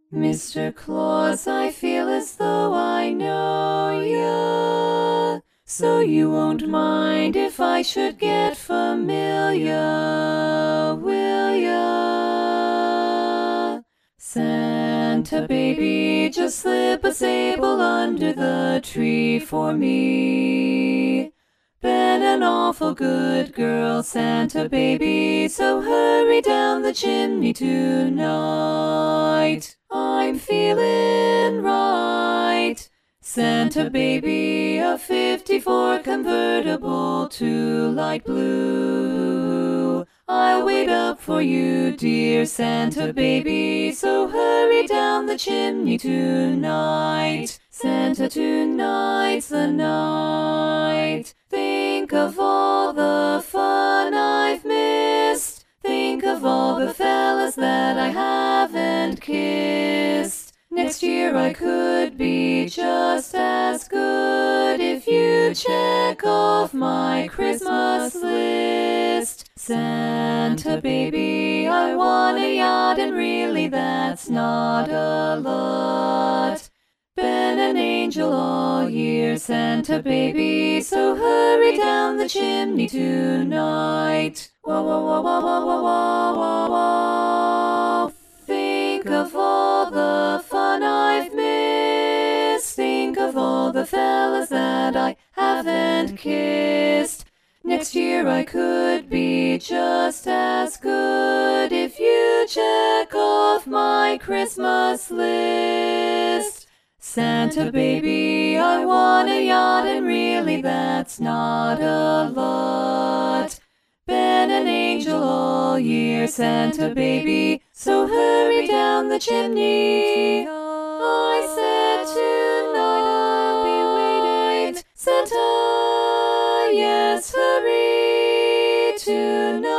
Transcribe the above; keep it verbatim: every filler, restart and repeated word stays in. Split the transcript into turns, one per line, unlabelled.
Mister Claus, I feel as though I know ya, so you won't mind if I should get familiar, will ya? Santa baby, just slip a sable under the tree for me. Been an awful good girl, Santa baby, so hurry down the chimney tonight. I'm feeling right. Santa baby, a fifty-four convertible to light blue. I'll wait up for you, dear Santa baby, so hurry down the chimney tonight. Santa, tonight's the night. Think of all the fun I've missed. Think of all the fellas that I haven't kissed. Next year I could be just as good if you check off my Christmas list. Santa baby, I want a yacht, and really that's not a lot. Been an angel all year, Santa baby, so hurry down the chimney tonight. Wah, wah, wah, wah, wah, wah, wah, wah, wah. Think of all the fun I've missed. Think of all the fellas that I haven't kissed. Next year I could be just as good if you check off my Christmas list. Santa baby, I want a yacht, and really that's not a lot. Been an angel all year, Santa baby, so hurry down the chimney. I said tonight I'll be waiting. Santa, yes, hurry tonight.